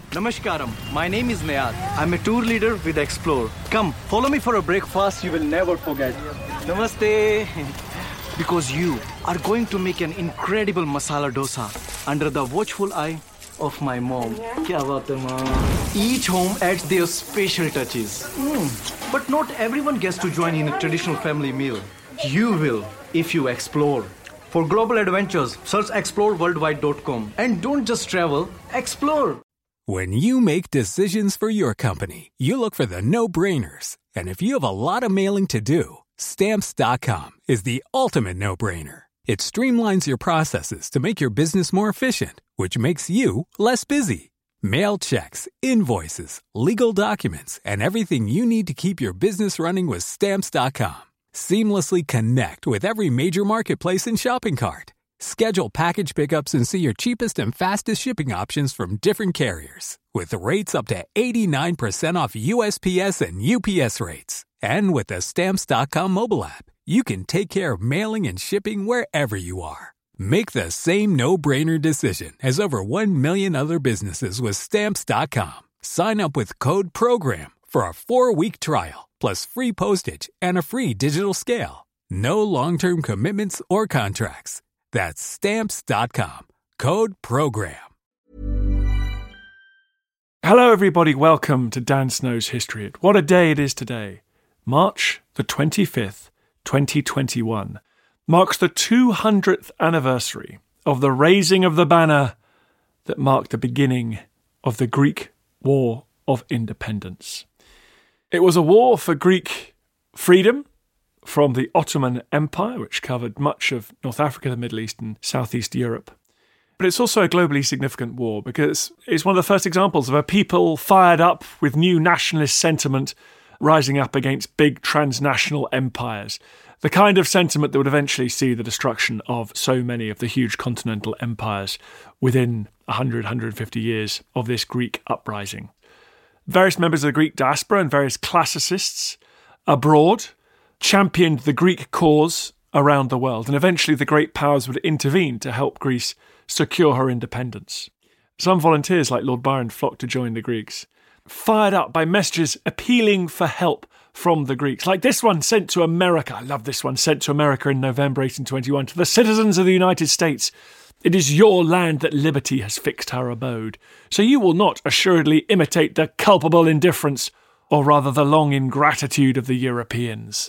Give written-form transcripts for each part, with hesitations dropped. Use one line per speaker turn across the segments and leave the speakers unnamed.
Namaskaram, my name is Nayad. I'm a tour leader with Explore. Come, follow me for a breakfast you will never forget. Namaste. Because you are going to make an incredible masala dosa under the watchful eye of my mom. Kya baat hai, mom? Each home adds their special touches. But not everyone gets to join in a traditional family meal. You will if you explore. For global adventures, search exploreworldwide.com. And don't just travel, explore.
When you make decisions for your company, you look for the no-brainers. And if you have a lot of mailing to do, Stamps.com is the ultimate no-brainer. It streamlines your processes to make your business more efficient, which makes you less busy. Mail checks, invoices, legal documents, and everything you need to keep your business running with Stamps.com. Seamlessly connect with every major marketplace and shopping cart. Schedule package pickups and see your cheapest and fastest shipping options from different carriers. With rates up to 89% off USPS and UPS rates. And with the Stamps.com mobile app, you can take care of mailing and shipping wherever you are. Make the same no-brainer decision as over 1 million other businesses with Stamps.com. Sign up with code PROGRAM for a 4-week trial, plus free postage and a free digital scale. No long-term commitments or contracts. That's Stamps.com. Code PROGRAM.
Hello everybody, welcome to Dan Snow's History Hit. What a day it is today. March the 25th, 2021. Marks the 200th anniversary of the raising of the banner that marked the beginning of the Greek War of Independence. It was a war for Greek freedom from the Ottoman Empire, which covered much of North Africa, the Middle East and Southeast Europe. But it's also a globally significant war because it's one of the first examples of a people fired up with new nationalist sentiment rising up against big transnational empires. The kind of sentiment that would eventually see the destruction of so many of the huge continental empires within 100, 150 years of this Greek uprising. Various members of the Greek diaspora and various classicists abroad championed the Greek cause around the world, and eventually the great powers would intervene to help Greece secure her independence. Some volunteers like Lord Byron flocked to join the Greeks, fired up by messages appealing for help from the Greeks, like this one sent to America. I love this one, sent to America in November 1821. To the citizens of the United States, it is your land that liberty has fixed her abode. So you will not assuredly imitate the culpable indifference, or rather the long ingratitude of the Europeans.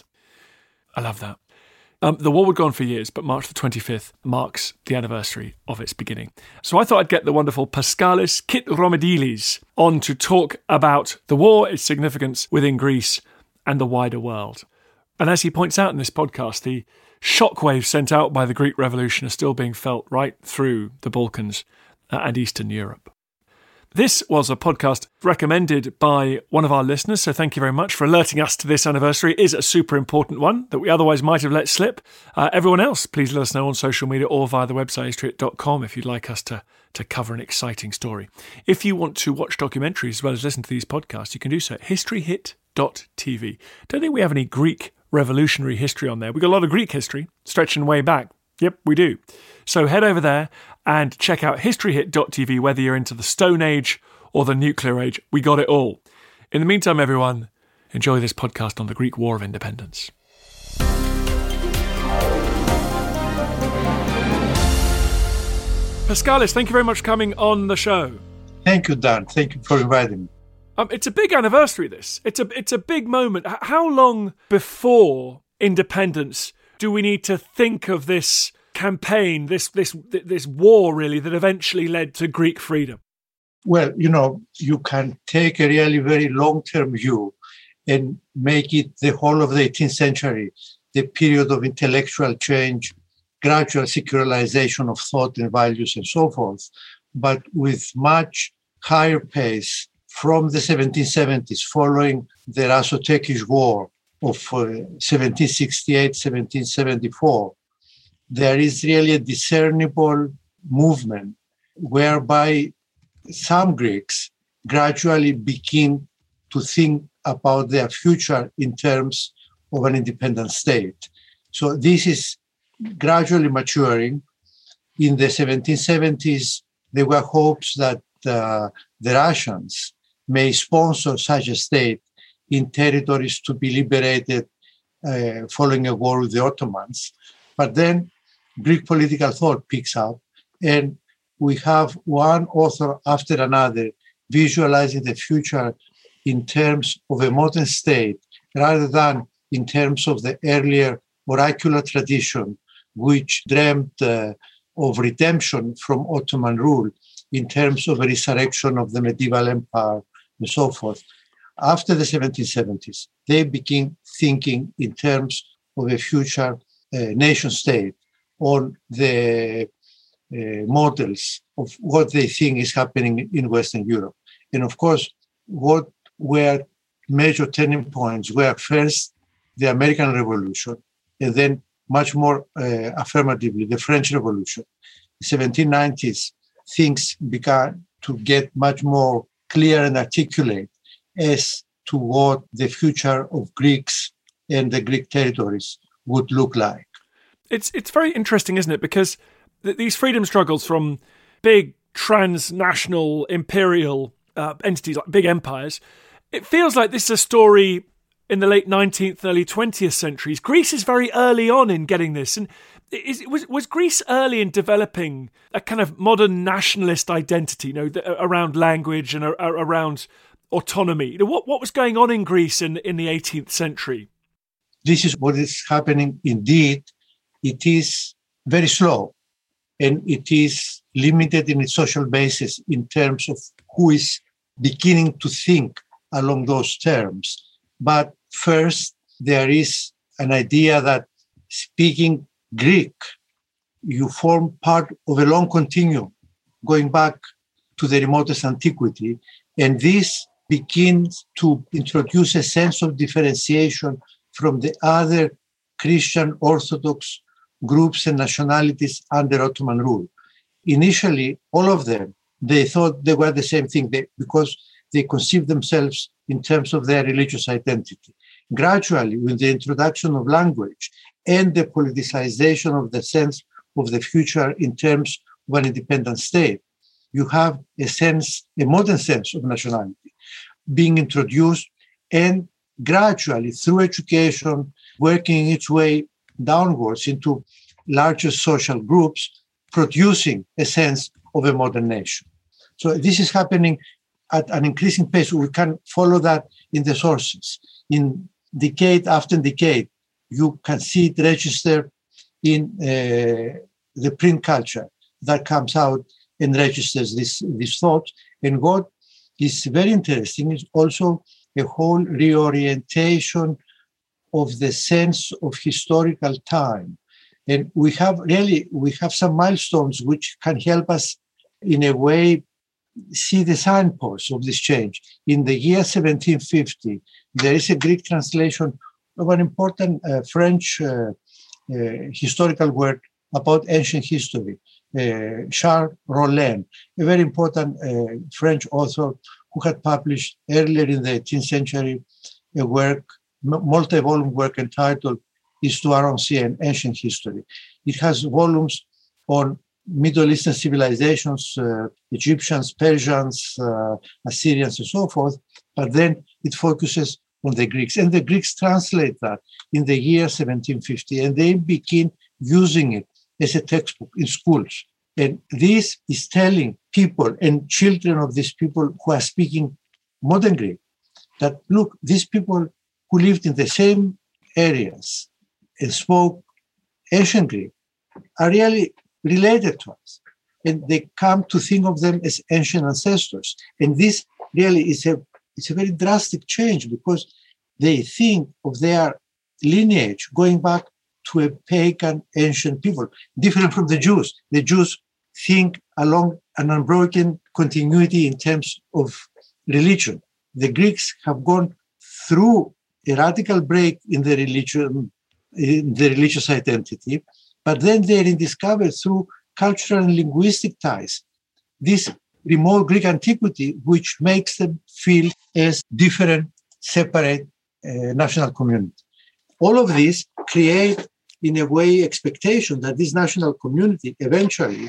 I love that. The war would go on for years, but March the 25th marks the anniversary of its beginning. So I thought I'd get the wonderful Paskalis Kitromididis on to talk about the war, its significance within Greece and the wider world. And as he points out in this podcast, the shockwaves sent out by the Greek Revolution are still being felt right through the Balkans and Eastern Europe. This was a podcast recommended by one of our listeners, so thank you very much for alerting us to this anniversary. It is a super important one that we otherwise might have let slip. Everyone else, please let us know on social media or via the website historyhit.com if you'd like us to cover an exciting story. If you want to watch documentaries as well as listen to these podcasts, you can do so at historyhit.tv. Don't think we have any Greek revolutionary history on there. We've got a lot of Greek history stretching way back. Yep, we do. So head over there and check out historyhit.tv, whether you're into the Stone Age or the Nuclear Age. We got it all. In the meantime, everyone, enjoy this podcast on the Greek War of Independence. Paskalis, thank you very much for coming on the show.
Thank you, Dan. Thank you for inviting me.
It's a big anniversary, this. It's a big moment. How long before independence do we need to think of this campaign, this war, really, that eventually led to Greek freedom?
Well, you can take a really very long-term view and make it the whole of the 18th century, the period of intellectual change, gradual secularization of thought and values and so forth, but with much higher pace from the 1770s, following the Russo-Turkish War of 1768, 1774, there is really a discernible movement whereby some Greeks gradually begin to think about their future in terms of an independent state. So this is gradually maturing. In the 1770s, there were hopes that the Russians may sponsor such a state in territories to be liberated following a war with the Ottomans. But then Greek political thought picks up, and we have one author after another visualizing the future in terms of a modern state rather than in terms of the earlier oracular tradition, which dreamt of redemption from Ottoman rule in terms of a resurrection of the medieval empire and so forth. After the 1770s, they begin thinking in terms of a future nation state on the models of what they think is happening in Western Europe. And of course, what were major turning points were first the American Revolution, and then much more affirmatively, the French Revolution. The 1790s, things began to get much more clear and articulate as to what the future of Greeks and the Greek territories would look like.
It's very interesting, isn't it? Because these freedom struggles from big transnational imperial entities like big empires, it feels like this is a story in the late 19th, early 20th centuries. Greece is very early on in getting this. And was Greece early in developing a kind of modern nationalist identity, around language and around autonomy? What was going on in Greece in the 18th century?
This is what is happening. Indeed, it is very slow, and it is limited in its social basis in terms of who is beginning to think along those terms. But first, there is an idea that speaking Greek, you form part of a long continuum going back to the remotest antiquity, and this begins to introduce a sense of differentiation from the other Christian Orthodox groups and nationalities under Ottoman rule. Initially, all of them, they thought they were the same thing because they conceived themselves in terms of their religious identity. Gradually, with the introduction of language and the politicization of the sense of the future in terms of an independent state, you have a modern sense of nationality being introduced, and gradually, through education, working its way downwards into larger social groups, producing a sense of a modern nation. So this is happening at an increasing pace. We can follow that in the sources. In decade after decade, you can see it registered in the print culture that comes out and registers this thought. And what is very interesting is also a whole reorientation of the sense of historical time. And we have some milestones which can help us in a way see the signposts of this change. In the year 1750, there is a Greek translation of an important French historical work about ancient history, Charles Rollin, a very important French author who had published earlier in the 18th century a work, multi-volume work entitled Histoire ancienne, Ancient History. It has volumes on Middle Eastern civilizations, Egyptians, Persians, Assyrians, and so forth, but then it focuses on the Greeks. And the Greeks translate that in the year 1750, and they begin using it as a textbook in schools. And this is telling people and children of these people who are speaking modern Greek that, look, these people who lived in the same areas and spoke ancient Greek are really related to us. And they come to think of them as ancient ancestors. And this really is a very drastic change, because they think of their lineage going back to a pagan ancient people, different from the Jews. The Jews think along an unbroken continuity in terms of religion. The Greeks have gone through a radical break in the religion, in the religious identity, but then they're discovered through cultural and linguistic ties, this remote Greek antiquity, which makes them feel as different, separate national community. All of this create, in a way, expectation that this national community eventually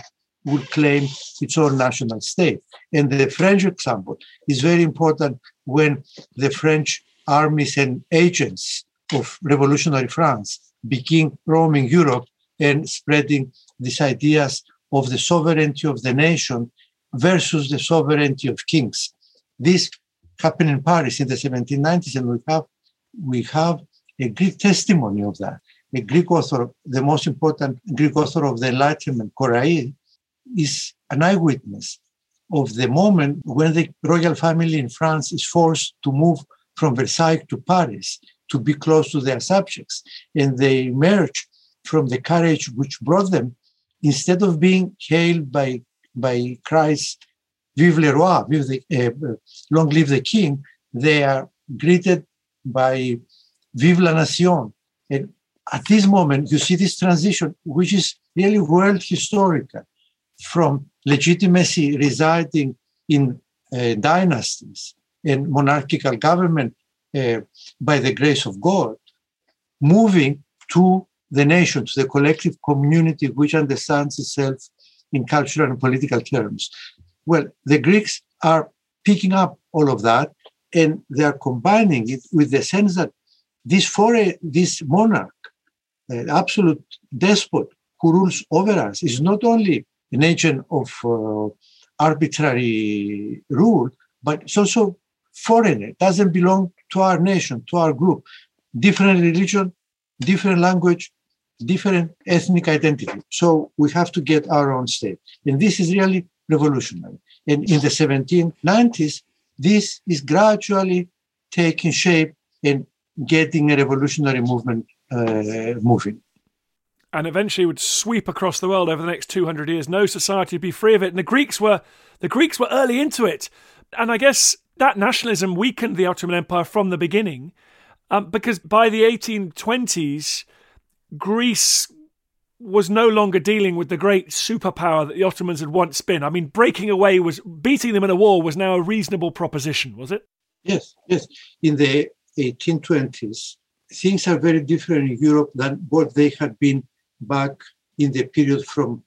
will claim its own national state. And the French example is very important when the French armies and agents of revolutionary France begin roaming Europe and spreading these ideas of the sovereignty of the nation versus the sovereignty of kings. This happened in Paris in the 1790s, and we have a Greek testimony of that. A Greek author, the most important Greek author of the Enlightenment, Korais, is an eyewitness of the moment when the royal family in France is forced to move from Versailles to Paris to be close to their subjects. And they emerge from the carriage which brought them, instead of being hailed by cries, Vive le roi, long live the king, they are greeted by Vive la nation. And at this moment, you see this transition, which is really world historical, from legitimacy residing in dynasties and monarchical government by the grace of God, moving to the nation, to the collective community which understands itself in cultural and political terms. Well, the Greeks are picking up all of that, and they are combining it with the sense that this monarch, absolute despot who rules over us, is not only an agent of arbitrary rule, but it's also foreign. It doesn't belong to our nation, to our group. Different religion, different language, different ethnic identity. So we have to get our own state. And this is really revolutionary. And in the 1790s, this is gradually taking shape and getting a revolutionary movement moving.
And eventually would sweep across the world over the next 200 years. No society would be free of it. And the Greeks were early into it. And I guess that nationalism weakened the Ottoman Empire from the beginning, because by the 1820s, Greece was no longer dealing with the great superpower that the Ottomans had once been. I mean, beating them in a war was now a reasonable proposition, was it?
Yes. In the 1820s, things are very different in Europe than what they had been back in the period from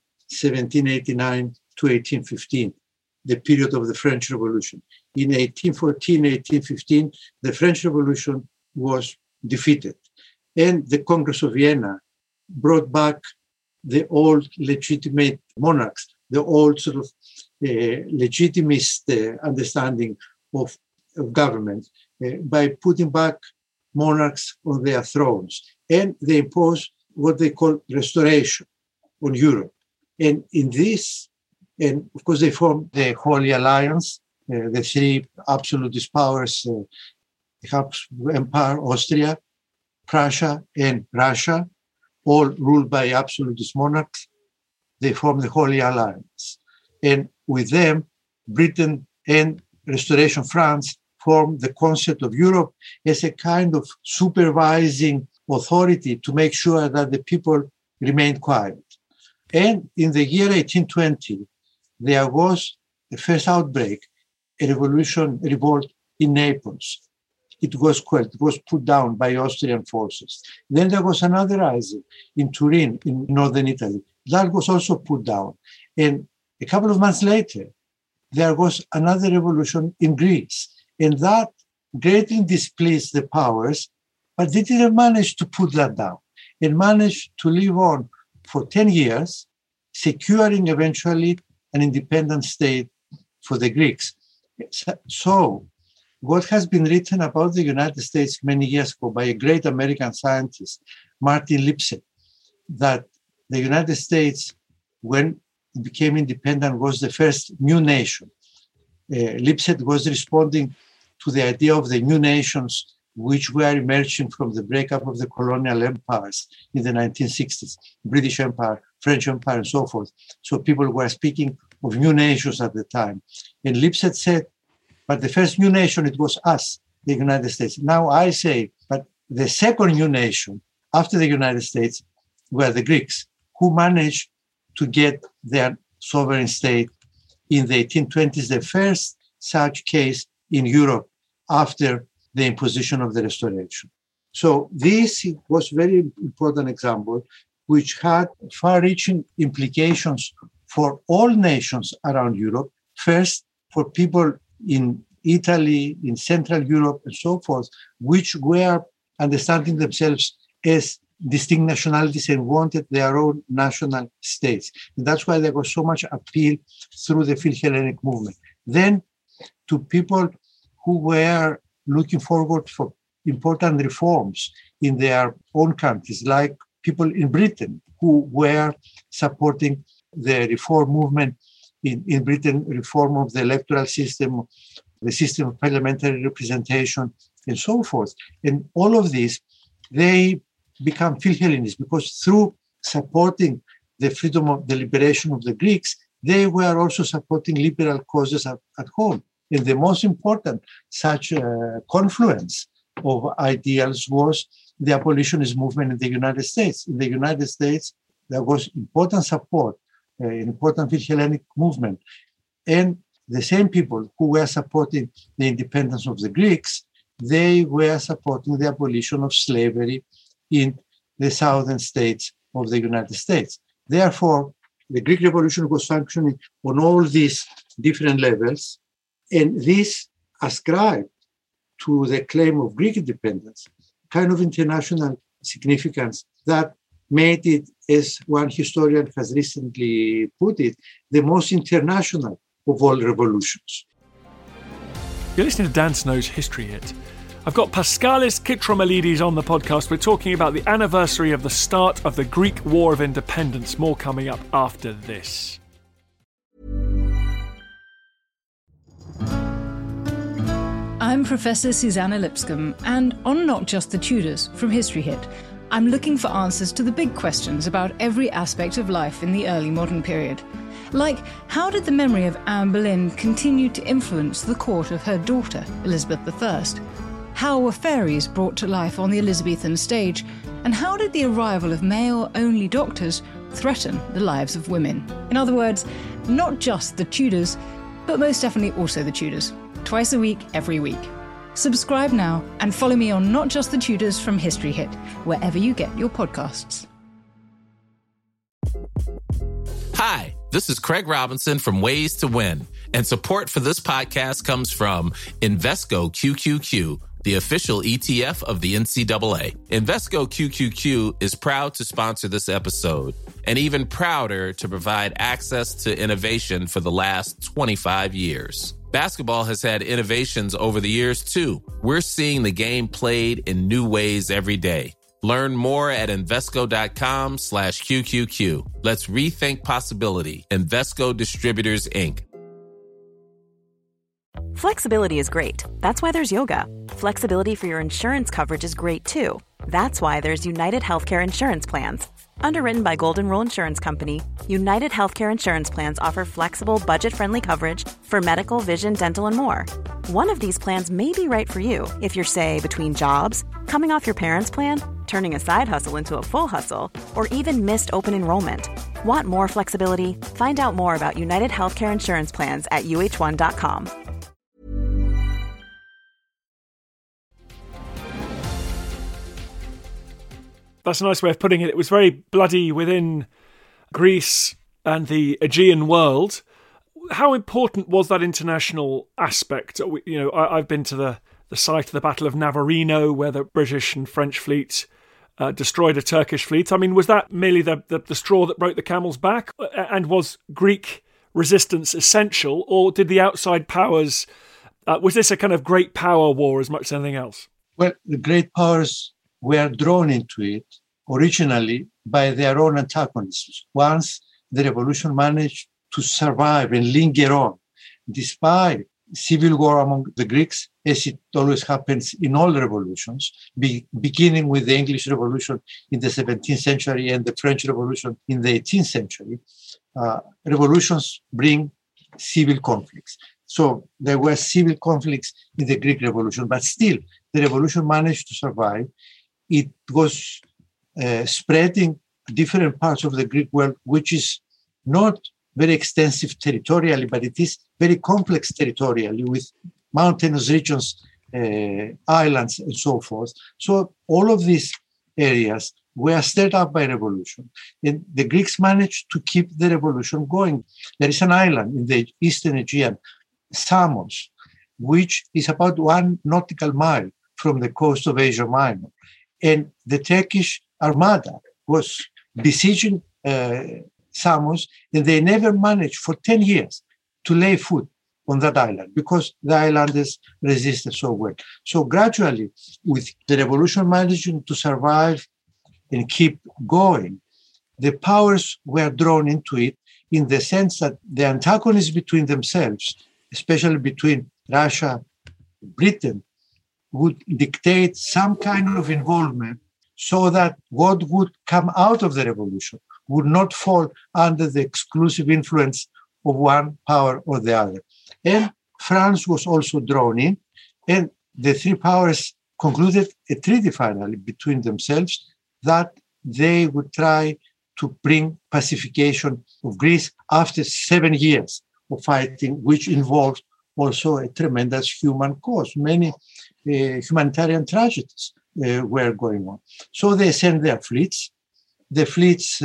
1789 to 1815, the period of the French Revolution. In 1814, 1815, the French Revolution was defeated. And the Congress of Vienna brought back the old legitimate monarchs, the old sort of legitimist understanding of government by putting back monarchs on their thrones. And they imposed what they call restoration on Europe. And in this, and of course they formed the Holy Alliance, the three absolutist powers, the Habsburg Empire, Austria, Prussia, and Russia, all ruled by absolutist monarchs. They formed the Holy Alliance. And with them, Britain and Restoration France formed the concept of Europe as a kind of supervising authority to make sure that the people remained quiet. And in the year 1820, there was the first outbreak, a revolt in Naples. It was quelled, it was put down by Austrian forces. Then there was another rising in Turin, in northern Italy. That was also put down. And a couple of months later, there was another revolution in Greece. And that greatly displeased the powers, but they didn't manage to put that down and managed to live on for 10 years, securing eventually an independent state for the Greeks. So what has been written about the United States many years ago by a great American scientist, Martin Lipset, that the United States, when it became independent, was the first new nation. Lipset was responding to the idea of the new nations which were emerging from the breakup of the colonial empires in the 1960s, British Empire, French Empire, and so forth. So people were speaking of new nations at the time. And Lipset said, but the first new nation, it was us, the United States. Now I say, but the second new nation after the United States were the Greeks, who managed to get their sovereign state in the 1820s, the first such case in Europe after the imposition of the Restoration. So this was a very important example, which had far-reaching implications for all nations around Europe, first for people in Italy, in Central Europe, and so forth, which were understanding themselves as distinct nationalities and wanted their own national states. And that's why there was so much appeal through the Philhellenic movement. Then to people who were looking forward for important reforms in their own countries, like people in Britain who were supporting the reform movement in Britain, reform of the electoral system, the system of parliamentary representation, and so forth. And all of this, they become Philhellenists because through supporting the freedom of the liberation of the Greeks, they were also supporting liberal causes at home. And the most important such confluence of ideals was the abolitionist movement in the United States. In the United States, there was important support, an important Philhellenic movement. And the same people who were supporting the independence of the Greeks, they were supporting the abolition of slavery in the southern states of the United States. Therefore, the Greek Revolution was functioning on all these different levels, and this ascribed to the claim of Greek independence kind of international significance that made it, as one historian has recently put it, the most international of all revolutions.
You're listening to Dan Snow's History Hit. I've got Paskalis Kitromelides on the podcast. We're talking about the anniversary of the start of the Greek War of Independence. More coming up after this.
I'm Professor Susanna Lipscomb, and on Not Just the Tudors from History Hit, I'm looking for answers to the big questions about every aspect of life in the early modern period. Like, how did the memory of Anne Boleyn continue to influence the court of her daughter, Elizabeth I? How were fairies brought to life on the Elizabethan stage? And how did the arrival of male-only doctors threaten the lives of women? In other words, not just the Tudors, but most definitely also the Tudors. Twice a week, every week. Subscribe now and follow me on Not Just the Tudors from History Hit, wherever you get your podcasts.
Hi, this is Craig Robinson from Ways to Win, and support for this podcast comes from Invesco QQQ, the official ETF of the NCAA. Invesco QQQ is proud to sponsor this episode, and even prouder to provide access to innovation for the last 25 years. Basketball has had innovations over the years, too. We're seeing the game played in new ways every day. Learn more at Invesco.com/QQQ. Let's rethink possibility. Invesco Distributors, Inc.
Flexibility is great. That's why there's yoga. Flexibility for your insurance coverage is great, too. That's why there's United Healthcare Insurance Plans. Underwritten by Golden Rule Insurance Company, United Healthcare Insurance Plans offer flexible, budget-friendly coverage for medical, vision, dental, and more. One of these plans may be right for you if you're, say, between jobs, coming off your parents' plan, turning a side hustle into a full hustle, or even missed open enrollment. Want more flexibility? Find out more about United Healthcare Insurance Plans at uh1.com.
That's a nice way of putting it. It was very bloody within Greece and the Aegean world. How important was that international aspect? You know, I've been to the site of the Battle of Navarino, where the British and French fleet destroyed a Turkish fleet. I mean, was that merely the straw that broke the camel's back? And was Greek resistance essential? Or did the outside powers... was this a kind of great power war as much as anything else?
Well, the great powers were drawn into it originally by their own antagonists. Once the revolution managed to survive and linger on, despite civil war among the Greeks, as it always happens in all revolutions, beginning with the English Revolution in the 17th century and the French Revolution in the 18th century, revolutions bring civil conflicts. So there were civil conflicts in the Greek Revolution, but still the revolution managed to survive. It was spreading different parts of the Greek world, which is not very extensive territorially, but it is very complex territorially with mountainous regions, islands, and so forth. So all of these areas were stirred up by revolution. And the Greeks managed to keep the revolution going. There is an island in the Eastern Aegean, Samos, which is about 1 nautical mile from the coast of Asia Minor. And the Turkish armada was besieging Samos, and they never managed for 10 years to lay foot on that island because the islanders resisted so well. So gradually, with the revolution managing to survive and keep going, the powers were drawn into it in the sense that the antagonism between themselves, especially between Russia and Britain, would dictate some kind of involvement so that what would come out of the revolution would not fall under the exclusive influence of one power or the other. And France was also drawn in, and the three powers concluded a treaty finally between themselves that they would try to bring pacification of Greece after 7 years of fighting, which involved also a tremendous human cost. Many humanitarian tragedies were going on. So they sent their fleets. The fleets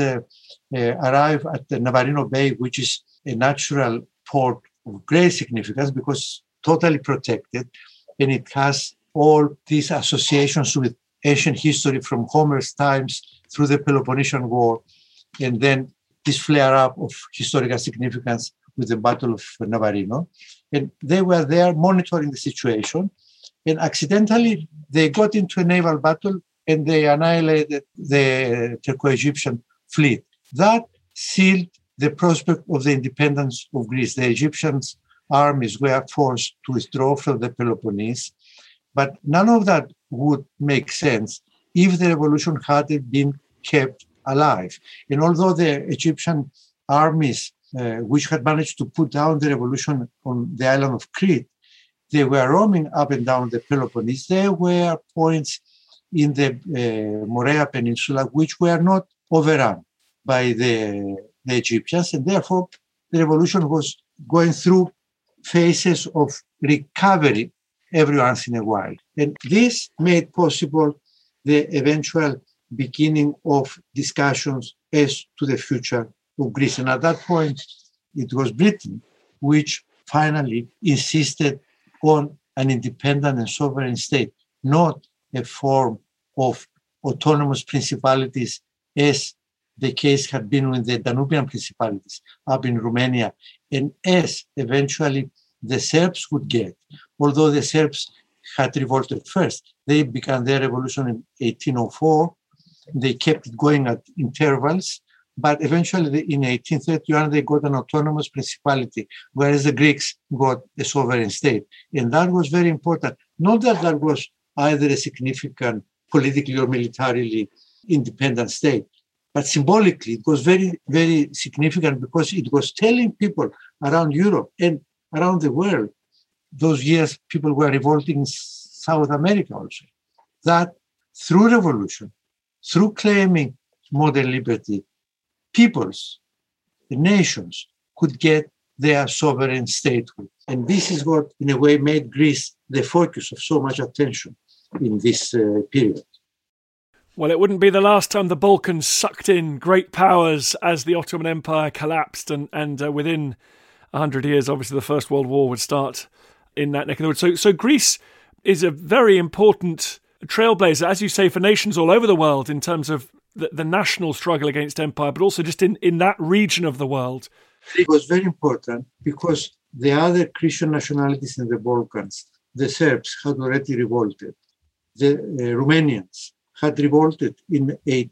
arrive at the Navarino Bay, which is a natural port of great significance because totally protected, and it has all these associations with ancient history from Homer's times through the Peloponnesian War, and then this flare-up of historical significance with the Battle of Navarino. And they were there monitoring the situation, and accidentally they got into a naval battle and they annihilated the Turco-Egyptian fleet. That sealed the prospect of the independence of Greece. The Egyptian armies were forced to withdraw from the Peloponnese, but none of that would make sense if the revolution hadn't been kept alive. And although the Egyptian armies, which had managed to put down the revolution on the island of Crete, they were roaming up and down the Peloponnese. There were points in the Morea Peninsula which were not overrun by the Egyptians, and therefore the revolution was going through phases of recovery every once in a while. And this made possible the eventual beginning of discussions as to the future of Greece. And at that point, it was Britain which finally insisted on an independent and sovereign state, not a form of autonomous principalities as the case had been with the Danubian principalities up in Romania, and as eventually the Serbs would get. Although the Serbs had revolted first, they began their revolution in 1804. They kept it going at intervals, but eventually in 1831 they got an autonomous principality, whereas the Greeks got a sovereign state. And that was very important. Not that that was either a significant politically or militarily independent state, but symbolically it was very, very significant because it was telling people around Europe and around the world, those years people were revolting in South America also, that through revolution, through claiming modern liberty, peoples, the nations could get their sovereign statehood. And this is what, in a way, made Greece the focus of so much attention in this period.
Well, it wouldn't be the last time the Balkans sucked in great powers as the Ottoman Empire collapsed, and within 100 years, obviously, the First World War would start in that neck of the woods. So Greece is a very important trailblazer, as you say, for nations all over the world in terms of the national struggle against empire, but also just in that region of the world.
It was very important because the other Christian nationalities in the Balkans, the Serbs, had already revolted. The Romanians had revolted in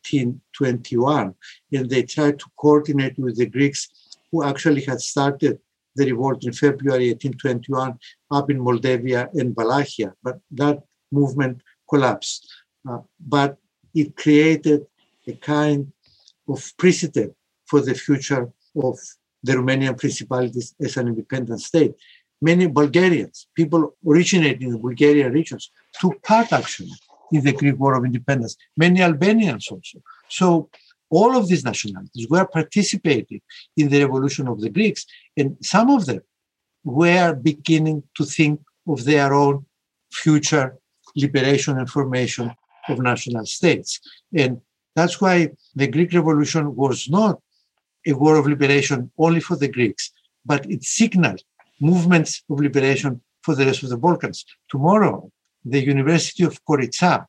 1821, and they tried to coordinate with the Greeks, who actually had started the revolt in February 1821 up in Moldavia and Wallachia, but that movement collapsed. But it created a kind of precedent for the future of the Romanian principalities as an independent state. Many Bulgarians, people originating in the Bulgarian regions, took part actually in the Greek War of Independence. Many Albanians also. So all of these nationalities were participating in the revolution of the Greeks, and some of them were beginning to think of their own future liberation and formation of national states. And That's why the Greek Revolution was not a war of liberation only for the Greeks, but it signaled movements of liberation for the rest of the Balkans. Tomorrow, the University of Korçë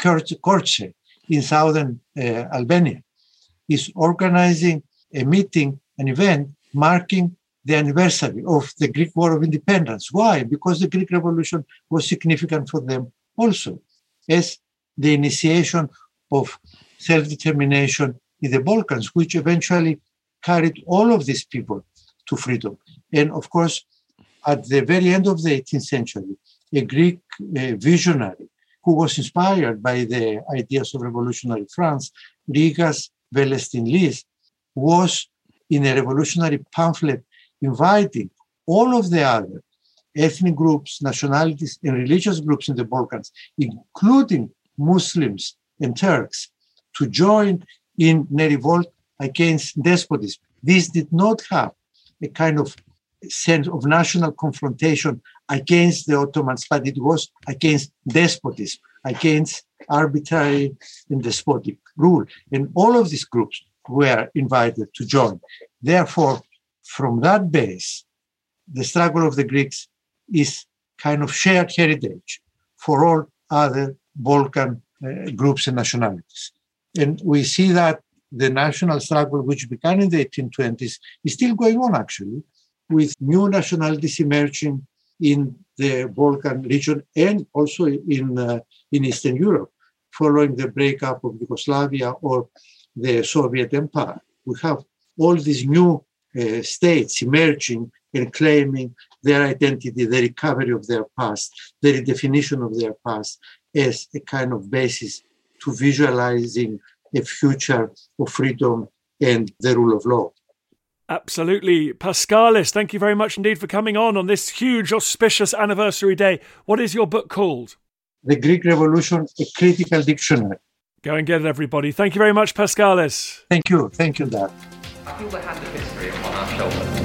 in southern Albania is organizing a meeting, an event marking the anniversary of the Greek War of Independence. Why? Because the Greek Revolution was significant for them also, as the initiation of self-determination in the Balkans, which eventually carried all of these people to freedom. And of course, at the very end of the 18th century, a Greek visionary who was inspired by the ideas of revolutionary France, Rigas Velestin-Lis, was in a revolutionary pamphlet inviting all of the other ethnic groups, nationalities, and religious groups in the Balkans, including Muslims and Turks, to join in a revolt against despotism. This did not have a kind of sense of national confrontation against the Ottomans, but it was against despotism, against arbitrary and despotic rule. And all of these groups were invited to join. Therefore, from that base, the struggle of the Greeks is kind of shared heritage for all other Balkan groups and nationalities. And we see that the national struggle, which began in the 1820s, is still going on, actually, with new nationalities emerging in the Balkan region and also in Eastern Europe, following the breakup of Yugoslavia or the Soviet Empire. We have all these new states emerging and claiming their identity, the recovery of their past, the redefinition of their past as a kind of basis to visualizing a future of freedom and the rule of law.
Absolutely. Paskalis, thank you very much indeed for coming on this huge, auspicious anniversary day. What is your book called?
The Greek Revolution, a Critical Dictionary.
Go and get it, everybody. Thank you very much, Paskalis.
Thank you, Dad.
I feel the hand of history upon our shoulders.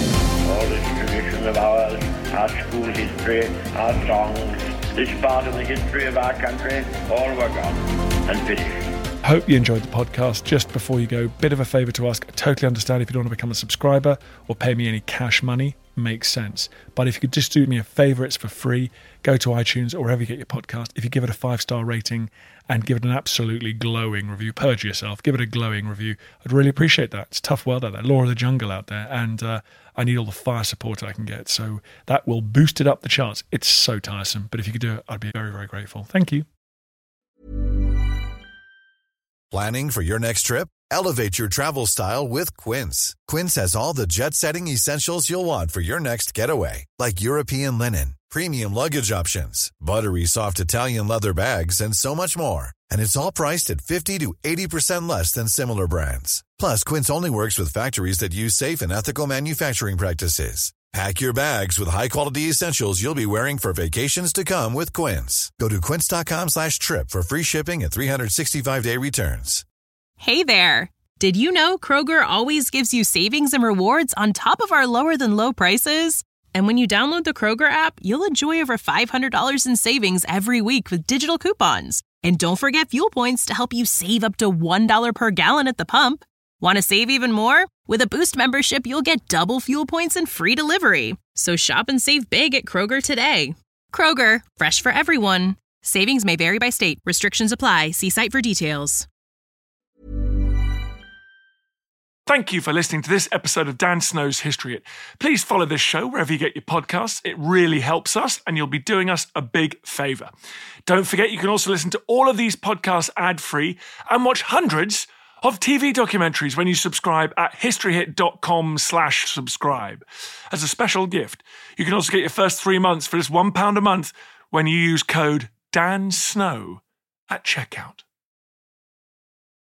All this tradition of ours, our school history, our songs, this part of the history of our country, all were gone and finished.
Hope you enjoyed the podcast. Just before you go, bit of a favour to ask. I totally understand if you don't want to become a subscriber or pay me any cash money. Makes sense. But if you could just do me a favour, it's for free. Go to iTunes or wherever you get your podcast. If you give it a 5-star rating and give it an absolutely glowing review, purge yourself, give it a glowing review. I'd really appreciate that. It's a tough world out there, law of the jungle out there, and I need all the fire support I can get. So that will boost it up the charts. It's so tiresome. But if you could do it, I'd be very, very grateful. Thank you.
Planning for your next trip? Elevate your travel style with Quince. Quince has all the jet-setting essentials you'll want for your next getaway, like European linen, premium luggage options, buttery soft Italian leather bags, and so much more. And it's all priced at 50 to 80% less than similar brands. Plus, Quince only works with factories that use safe and ethical manufacturing practices. Pack your bags with high-quality essentials you'll be wearing for vacations to come with Quince. Go to quince.com/trip for free shipping and 365-day returns.
Hey there. Did you know Kroger always gives you savings and rewards on top of our lower-than-low prices? And when you download the Kroger app, you'll enjoy over $500 in savings every week with digital coupons. And don't forget fuel points to help you save up to $1 per gallon at the pump. Want to save even more? With a Boost membership, you'll get double fuel points and free delivery. So shop and save big at Kroger today. Kroger, fresh for everyone. Savings may vary by state. Restrictions apply. See site for details.
Thank you for listening to this episode of Dan Snow's History Hit. Please follow this show wherever you get your podcasts. It really helps us, and you'll be doing us a big favour. Don't forget, you can also listen to all of these podcasts ad-free and watch hundreds of TV documentaries when you subscribe at historyhit.com/subscribe. As a special gift, you can also get your first 3 months for just £1 a month when you use code DANSNOW at checkout.